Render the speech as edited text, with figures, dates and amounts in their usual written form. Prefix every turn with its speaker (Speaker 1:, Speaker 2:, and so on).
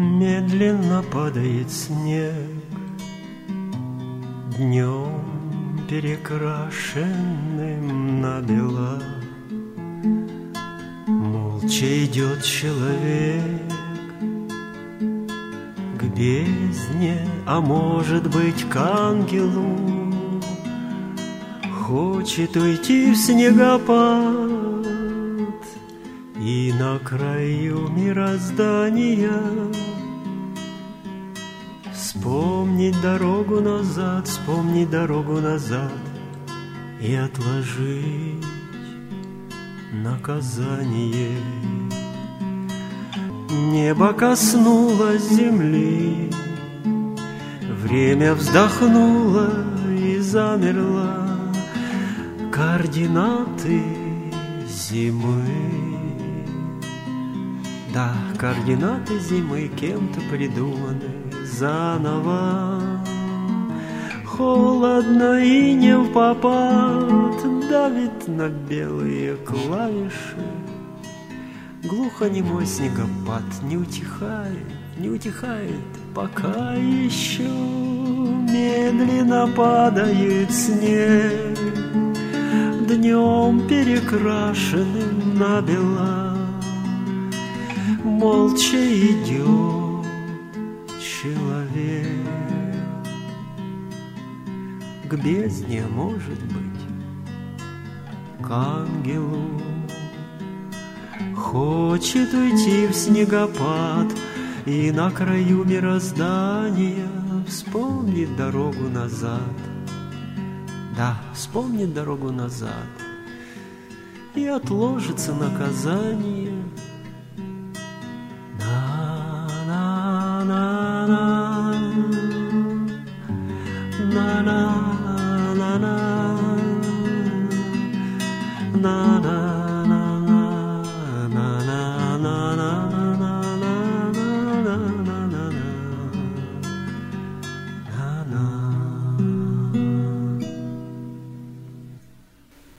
Speaker 1: Медленно падает снег, днем перекрашенным набело. Молча идет человек к бездне, а может быть к ангелу. Хочет уйти в снегопад, и на краю мироздания вспомнить дорогу назад, вспомнить дорогу назад и отложить наказание. Небо коснулось земли, время вздохнуло и замерло. Координаты зимы, да, координаты зимы кем-то придуманы заново. Холодно и не впопад давит на белые клавиши. Глухонемой снегопад не утихает, не утихает, пока еще медленно падает снег, днем перекрашенным набело. Молча идет человек к бездне, может быть, к ангелу. Хочет уйти в снегопад и на краю мироздания вспомнит дорогу назад. Да, вспомнит дорогу назад и отложится наказание.